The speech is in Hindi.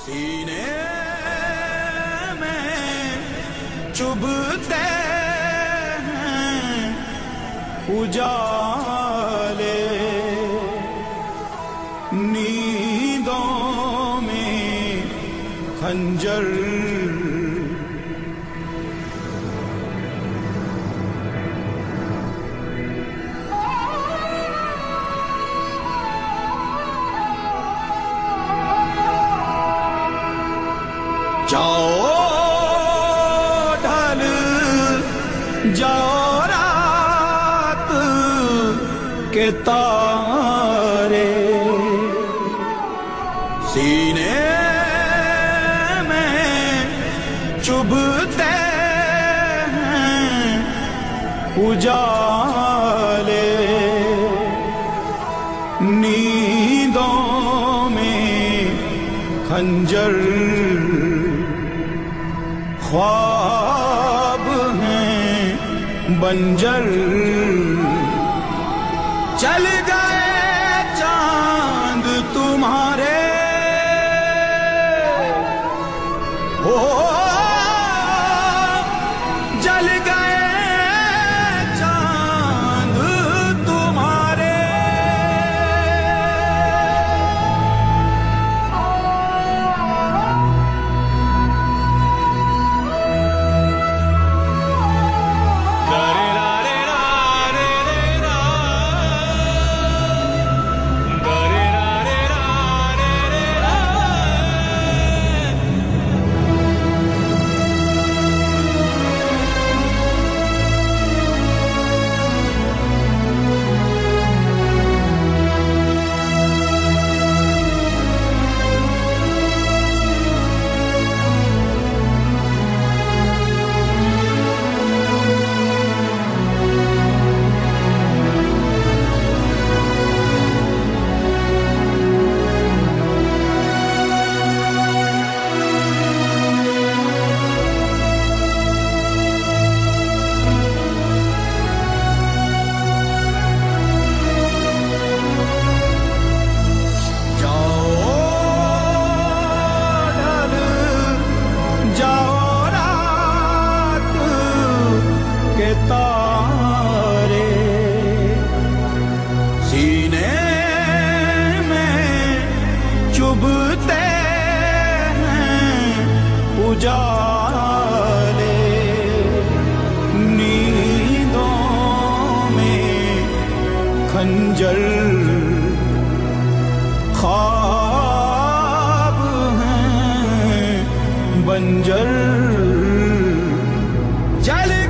सीने में चुभते हैं उजाले, नींदों में खंजर जाओ ढल जाओ रात के तारे, सीने में चुभते हैं उजाले, नींदों में खंजर, ख्वाब हैं बंजर, चल गए चांद तुम्हारे हो, जल गए चांद तुम्हारे। तारे सीने में चुभते हैं उजाले, नींदों में खंजर, ख्वाब हैं बंजर, जल